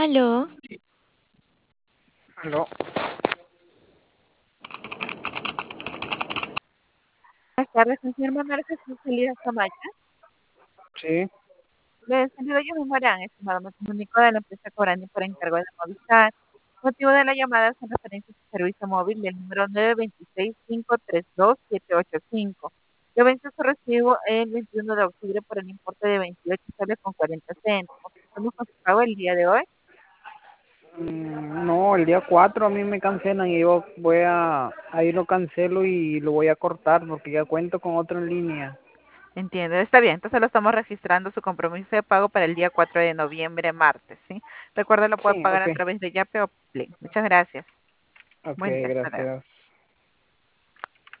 Aló, Aló. Buenas tardes, con señor Manuel Jesús Elías Camacho. Sí, Le saludo yo, Morán, estimado. Me comunico de la empresa Corani por encargo de Movistar. Motivo de la llamada es en referencia a su servicio móvil del número 926-532-785. Yo vencí su recibo el 21 de octubre por el importe de 28 soles con 40 céntimos. ¿Estamos con su pago el día de hoy? no, el día 4 a mí me cancelan y yo ahí lo cancelo y lo voy a cortar porque ya cuento con otra en línea. Entiendo, está bien. Entonces lo estamos registrando su compromiso de pago para el día 4 de noviembre, martes, ¿sí? Recuerda, lo puede Sí, pagar ok, a través de Yape o Play. Muchas gracias. ok, Buen día, hasta luego. gracias.